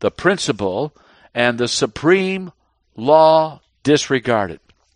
the principle, and the supreme law disregarded.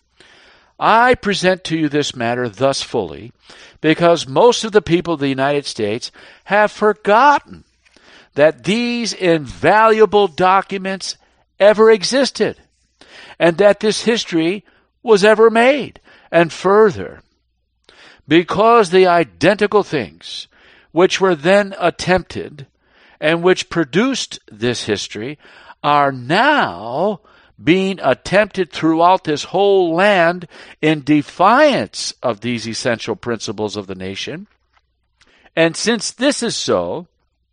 I present to you this matter thus fully because most of the people of the United States have forgotten that these invaluable documents ever existed and that this history was ever made. And further, because the identical things which were then attempted and which produced this history are now being attempted throughout this whole land in defiance of these essential principles of the nation. And since this is so,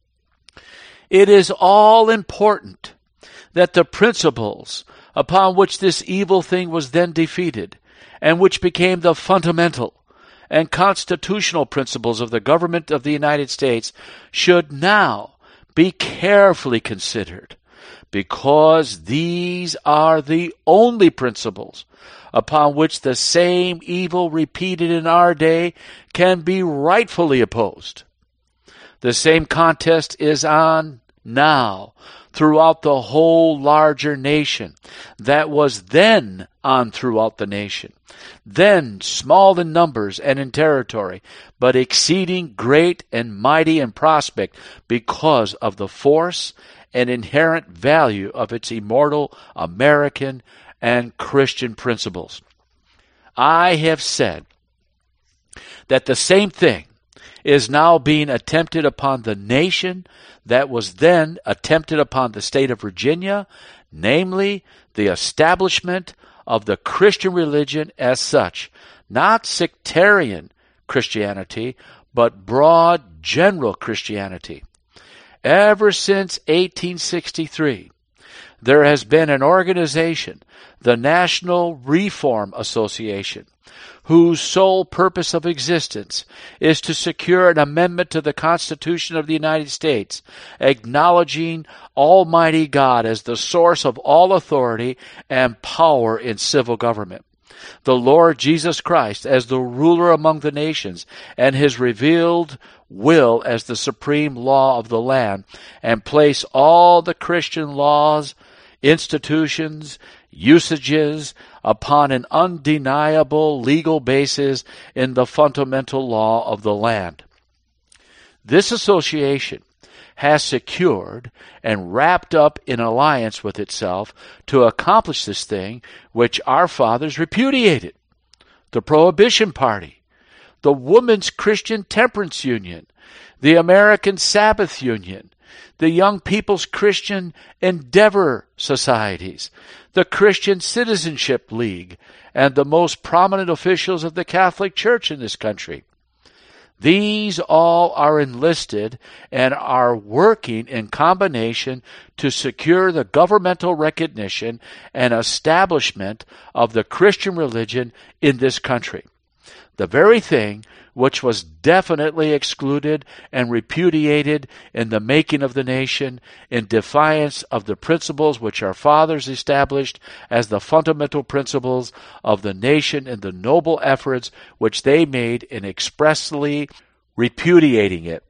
it is all important that the principles upon which this evil thing was then defeated, and which became the fundamental and constitutional principles of the government of the United States, should now be carefully considered, because these are the only principles upon which the same evil repeated in our day can be rightfully opposed. The same contest is on now throughout the whole larger nation that was then on throughout the nation, then small in numbers and in territory, but exceeding great and mighty in prospect because of the force and inherent value of its immortal American and Christian principles. I have said that the same thing is now being attempted upon the nation that was then attempted upon the state of Virginia, namely the establishment of the Christian religion as such, not sectarian Christianity, but broad general Christianity. Ever since 1863, there has been an organization, the National Reform Association, whose sole purpose of existence is to secure an amendment to the Constitution of the United States, acknowledging Almighty God as the source of all authority and power in civil government, the Lord Jesus Christ as the ruler among the nations, and his revealed will as the supreme law of the land, and place all the Christian laws, institutions, usages upon an undeniable legal basis in the fundamental law of the land. This association has secured and wrapped up in alliance with itself to accomplish this thing which our fathers repudiated: the Prohibition Party, the Women's Christian Temperance Union, the American Sabbath Union, the Young People's Christian Endeavor Societies, the Christian Citizenship League, and the most prominent officials of the Catholic Church in this country. These all are enlisted and are working in combination to secure the governmental recognition and establishment of the Christian religion in this country, the very thing which was definitely excluded and repudiated in the making of the nation, in defiance of the principles which our fathers established as the fundamental principles of the nation in the noble efforts which they made in expressly repudiating it.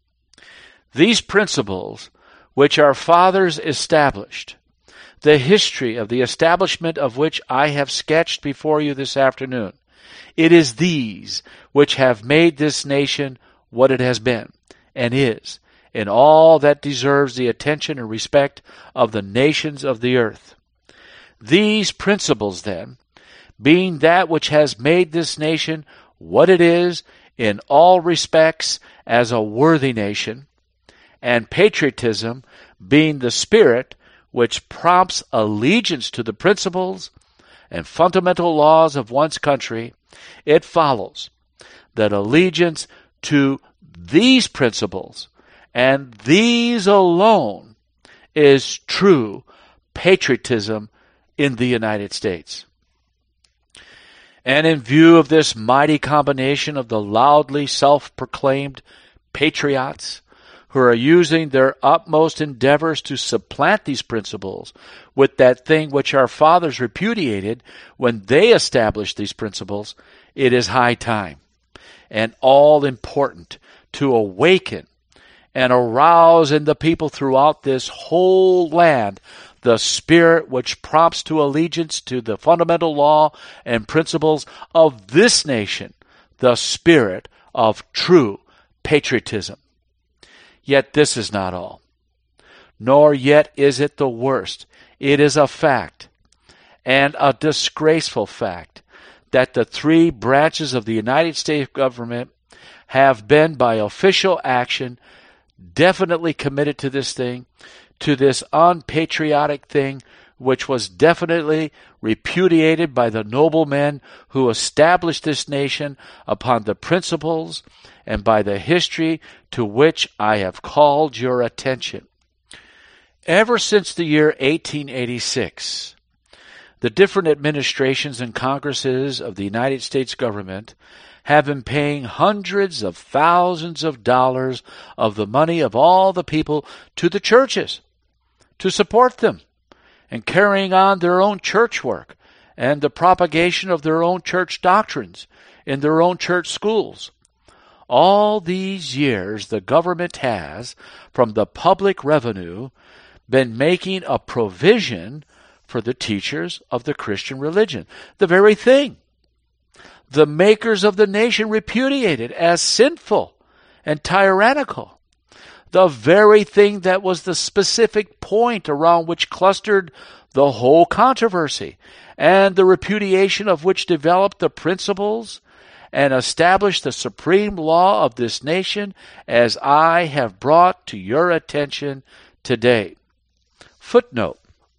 These principles which our fathers established, the history of the establishment of which I have sketched before you this afternoon, it is these which have made this nation what it has been and is, in all that deserves the attention and respect of the nations of the earth. These principles, then, being that which has made this nation what it is in all respects as a worthy nation, and patriotism being the spirit which prompts allegiance to the principles and fundamental laws of one's country, it follows that allegiance to these principles and these alone is true patriotism in the United States. And in view of this mighty combination of the loudly self-proclaimed patriots who are using their utmost endeavors to supplant these principles with that thing which our fathers repudiated when they established these principles, it is high time and all important to awaken and arouse in the people throughout this whole land the spirit which prompts to allegiance to the fundamental law and principles of this nation, the spirit of true patriotism. Yet this is not all, nor yet is it the worst. It is a fact, and a disgraceful fact, that the three branches of the United States government have been, by official action, definitely committed to this thing, to this unpatriotic thing, which was definitely repudiated by the noble men who established this nation upon the principles and by the history to which I have called your attention. Ever since the year 1886, the different administrations and Congresses of the United States government have been paying hundreds of thousands of dollars of the money of all the people to the churches to support them and carrying on their own church work and the propagation of their own church doctrines in their own church schools. All these years the government has, from the public revenue, been making a provision for the teachers of the Christian religion, the very thing the makers of the nation repudiated as sinful and tyrannical, the very thing that was the specific point around which clustered the whole controversy, and the repudiation of which developed the principles and established the supreme law of this nation, as I have brought to your attention today. Footnote.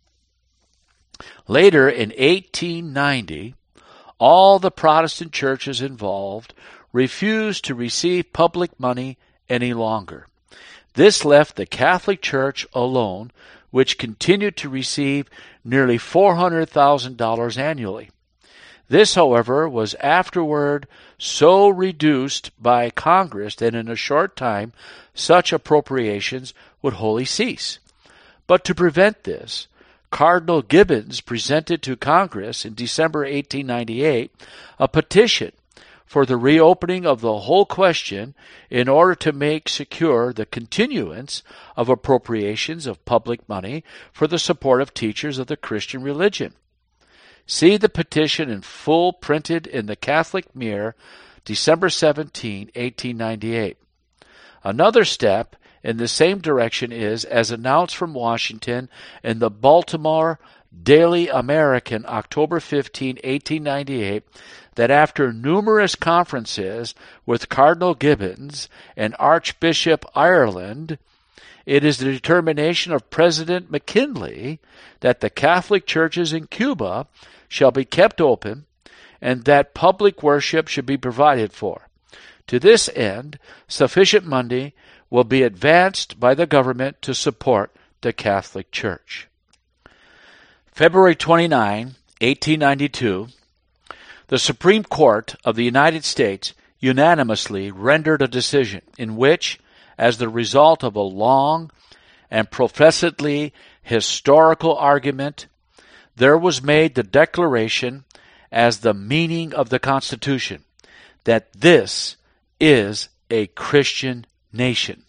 Later, in 1890, all the Protestant churches involved refused to receive public money any longer. This left the Catholic Church alone, which continued to receive nearly $400,000 annually. This, however, was afterward so reduced by Congress that in a short time such appropriations would wholly cease. But to prevent this, Cardinal Gibbons presented to Congress in December 1898 a petition for the reopening of the whole question in order to make secure the continuance of appropriations of public money for the support of teachers of the Christian religion. See the petition in full printed in the Catholic Mirror, December 17, 1898. Another step in the same direction is, as announced from Washington in the Baltimore Daily American, October 15, 1898, that after numerous conferences with Cardinal Gibbons and Archbishop Ireland, it is the determination of President McKinley that the Catholic churches in Cuba shall be kept open and that public worship should be provided for. To this end, sufficient money will be advanced by the government to support the Catholic Church. February 29, 1892, the Supreme Court of the United States unanimously rendered a decision in which, as the result of a long and professedly historical argument, there was made the declaration as the meaning of the Constitution that this is a Christian nation.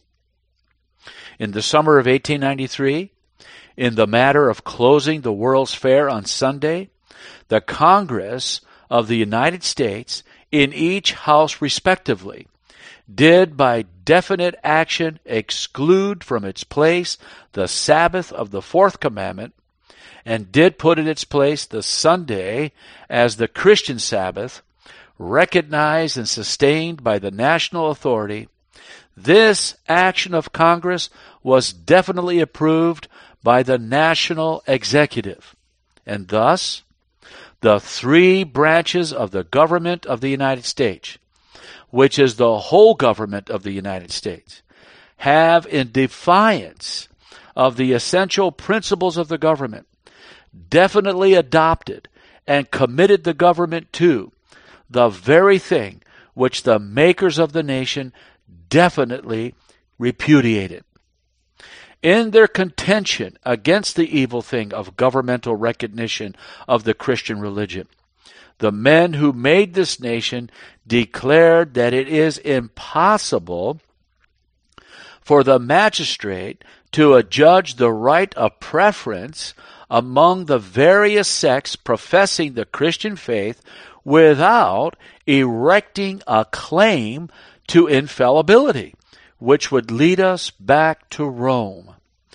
In the summer of 1893, in the matter of closing the World's Fair on Sunday, the Congress of the United States, in each house respectively, did by definite action exclude from its place the Sabbath of the Fourth Commandment, and did put in its place the Sunday as the Christian Sabbath, recognized and sustained by the national authority. This action of Congress was definitely approved by the national executive, and thus the three branches of the government of the United States, which is the whole government of the United States, have, in defiance of the essential principles of the government, definitely adopted and committed the government to the very thing which the makers of the nation definitely repudiated. In their contention against the evil thing of governmental recognition of the Christian religion, the men who made this nation declared that it is impossible for the magistrate to adjudge the right of preference among the various sects professing the Christian faith without erecting a claim to infallibility, which would lead us back to Rome.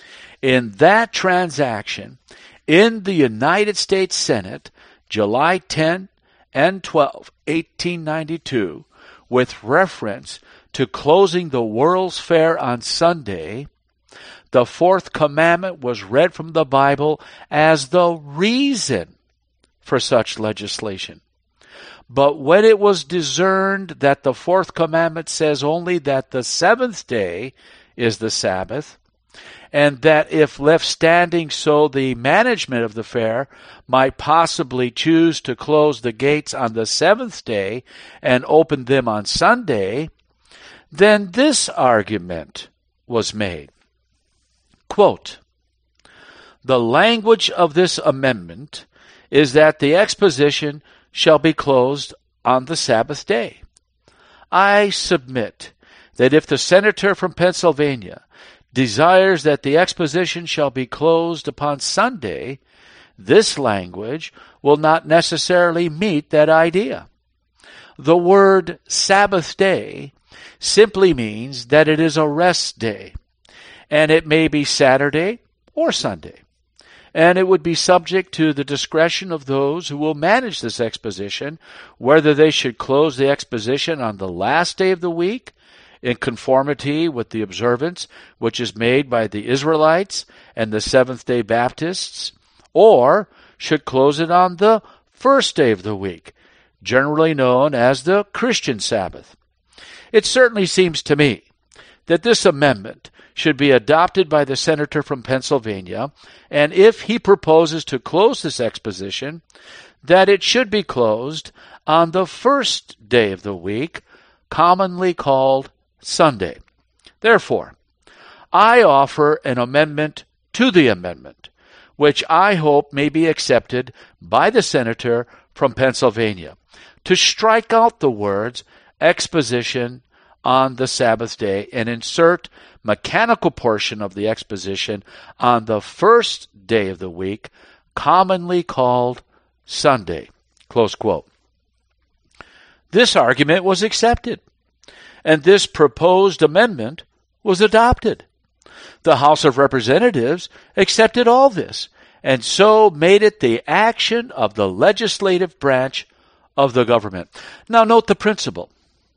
In that transaction, in the United States Senate, July 10 and 12, 1892, with reference to closing the World's Fair on Sunday, the fourth commandment was read from the Bible as the reason for such legislation. But when it was discerned that the fourth commandment says only that the seventh day is the Sabbath, and that if left standing so the management of the fair might possibly choose to close the gates on the seventh day and open them on Sunday, then this argument was made. Quote, "The language of this amendment is that the exposition shall be closed on the Sabbath day. I submit that if the senator from Pennsylvania desires that the exposition shall be closed upon Sunday, this language will not necessarily meet that idea. The word Sabbath day simply means that it is a rest day, and it may be Saturday or Sunday, and it would be subject to the discretion of those who will manage this exposition, whether they should close the exposition on the last day of the week, in conformity with the observance which is made by the Israelites and the Seventh-day Baptists, or should close it on the first day of the week, generally known as the Christian Sabbath. It certainly seems to me that this amendment should be adopted by the senator from Pennsylvania, and if he proposes to close this exposition, that it should be closed on the first day of the week, commonly called Sunday. Therefore, I offer an amendment to the amendment, which I hope may be accepted by the senator from Pennsylvania, to strike out the words exposition on the Sabbath day and insert mechanical portion of the exposition on the first day of the week, commonly called Sunday." Close quote. This argument was accepted, and this proposed amendment was adopted. The House of Representatives accepted all this, and so made it the action of the legislative branch of the government. Now note the principle.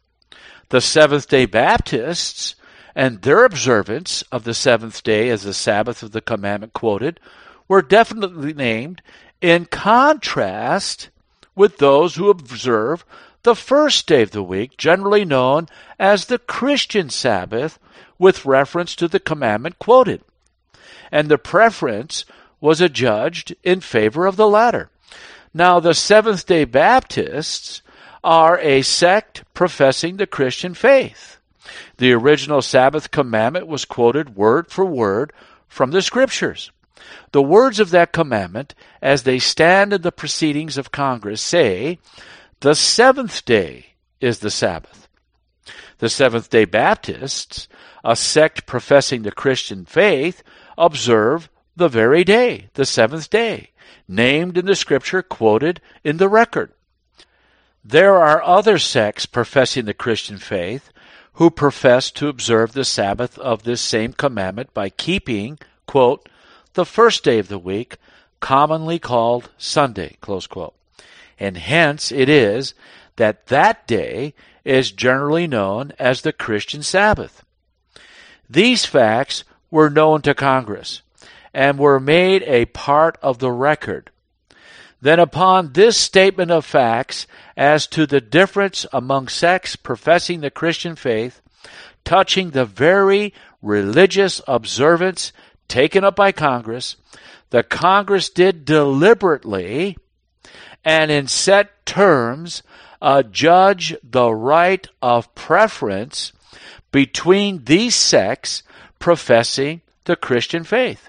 The Seventh-day Baptists and their observance of the seventh day as the Sabbath of the commandment quoted were definitely named in contrast with those who observe the first day of the week, generally known as the Christian Sabbath, with reference to the commandment quoted. And the preference was adjudged in favor of the latter. Now, the Seventh-day Baptists are a sect professing the Christian faith. The original Sabbath commandment was quoted word for word from the Scriptures. The words of that commandment, as they stand in the proceedings of Congress, say, "The seventh day is the Sabbath." The Seventh-day Baptists, a sect professing the Christian faith, observe the very day, the seventh day, named in the Scripture quoted in the record. There are other sects professing the Christian faith who profess to observe the Sabbath of this same commandment by keeping, quote, "the first day of the week, commonly called Sunday," close quote. And hence it is that that day is generally known as the Christian Sabbath. These facts were known to Congress and were made a part of the record. Then upon this statement of facts as to the difference among sects professing the Christian faith, touching the very religious observance taken up by Congress, the Congress did deliberately and in set terms adjudge the right of preference between these sects professing the Christian faith.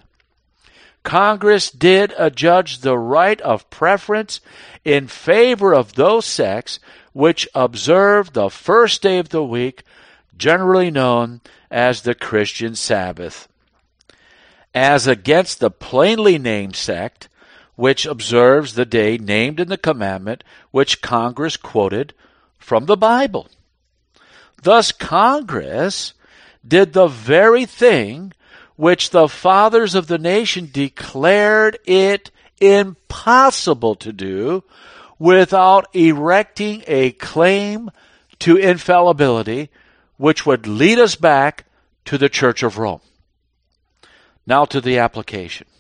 Congress did adjudge the right of preference in favor of those sects which observe the first day of the week, generally known as the Christian Sabbath, as against the plainly named sect which observes the day named in the commandment which Congress quoted from the Bible. Thus Congress did the very thing which the fathers of the nation declared it impossible to do without erecting a claim to infallibility which would lead us back to the Church of Rome. Now to the application.